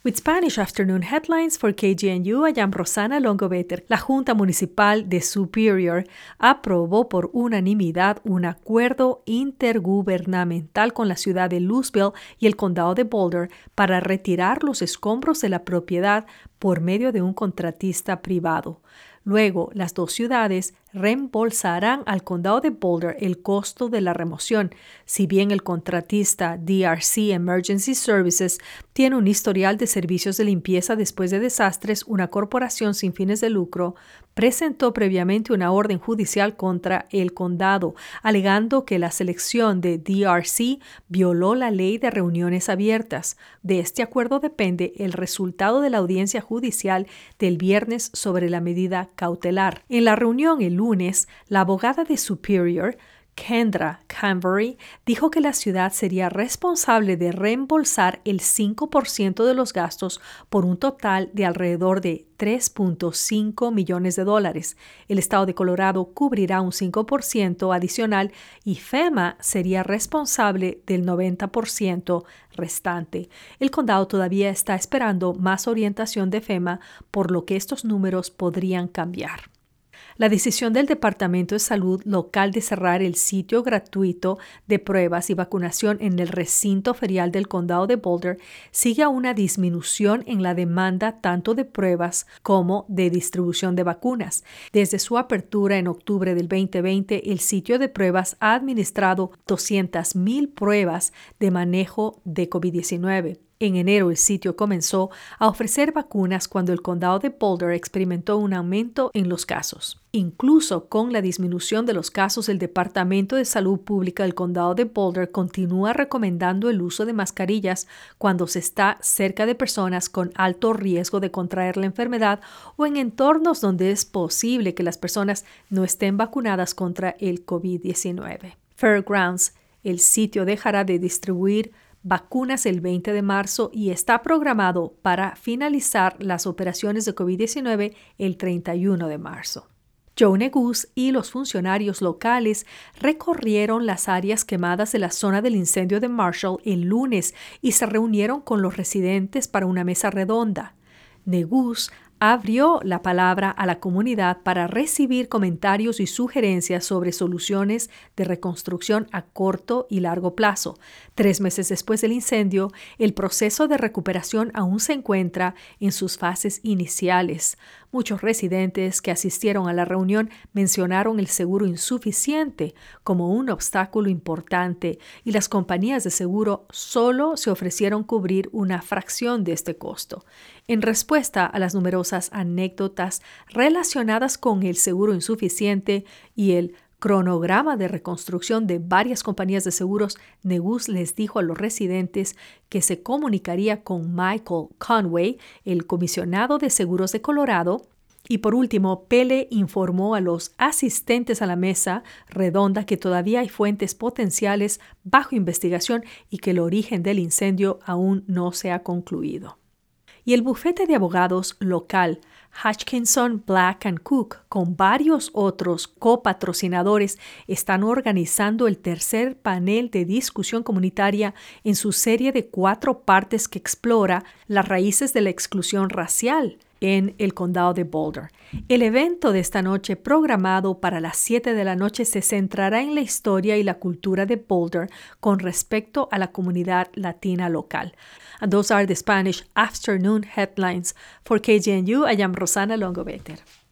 With Spanish Afternoon Headlines for KGNU, I am Rosana Longobetter. La Junta Municipal de Superior aprobó por unanimidad un acuerdo intergubernamental con la ciudad de Louisville y el condado de Boulder para retirar los escombros de la propiedad por medio de un contratista privado. Luego, las dos ciudades reembolsarán al condado de Boulder el costo de la remoción, si bien el contratista DRC Emergency Services tiene un historial de servicios de limpieza después de desastres. Una corporación sin fines de lucro presentó previamente una orden judicial contra el condado, alegando que la selección de DRC violó la ley de reuniones abiertas. De este acuerdo depende el resultado de la audiencia judicial del viernes sobre la medida cautelar. En la reunión el lunes, la abogada de Superior, Kendra Canberry, dijo que la ciudad sería responsable de reembolsar el 5% de los gastos por un total de alrededor de $3.5 millones. El estado de Colorado cubrirá un 5% adicional y FEMA sería responsable del 90% restante. El condado todavía está esperando más orientación de FEMA, por lo que estos números podrían cambiar. La decisión del Departamento de Salud local de cerrar el sitio gratuito de pruebas y vacunación en el recinto ferial del condado de Boulder sigue a una disminución en la demanda tanto de pruebas como de distribución de vacunas. Desde su apertura en octubre del 2020, el sitio de pruebas ha administrado 200,000 pruebas de manejo de COVID-19. En enero, el sitio comenzó a ofrecer vacunas cuando el condado de Boulder experimentó un aumento en los casos. Incluso con la disminución de los casos, el Departamento de Salud Pública del condado de Boulder continúa recomendando el uso de mascarillas cuando se está cerca de personas con alto riesgo de contraer la enfermedad o en entornos donde es posible que las personas no estén vacunadas contra el COVID-19. Fairgrounds, el sitio dejará de distribuir vacunas el 20 de marzo y está programado para finalizar las operaciones de COVID-19 el 31 de marzo. Joe Neguse y los funcionarios locales recorrieron las áreas quemadas de la zona del incendio de Marshall el lunes y se reunieron con los residentes para una mesa redonda. Neguse abrió la palabra a la comunidad para recibir comentarios y sugerencias sobre soluciones de reconstrucción a corto y largo plazo. 3 meses después del incendio, el proceso de recuperación aún se encuentra en sus fases iniciales. Muchos residentes que asistieron a la reunión mencionaron el seguro insuficiente como un obstáculo importante y las compañías de seguro solo se ofrecieron cubrir una fracción de este costo. En respuesta a las numerosas anécdotas relacionadas con el seguro insuficiente y el cronograma de reconstrucción de varias compañías de seguros, Neguse les dijo a los residentes que se comunicaría con Michael Conway, el comisionado de seguros de Colorado. Y por último, Pele informó a los asistentes a la mesa redonda que todavía hay fuentes potenciales bajo investigación y que el origen del incendio aún no se ha concluido. Y el bufete de abogados local Hutchinson, Black & Cook, con varios otros copatrocinadores, están organizando el tercer panel de discusión comunitaria en su serie de 4 partes que explora las raíces de la exclusión racial en el condado de Boulder. El evento de esta noche, programado para las 7 de la noche, se centrará en la historia y la cultura de Boulder con respecto a la comunidad latina local. And those are the Spanish Afternoon Headlines. For KGNU, I am Rosana Longobetter.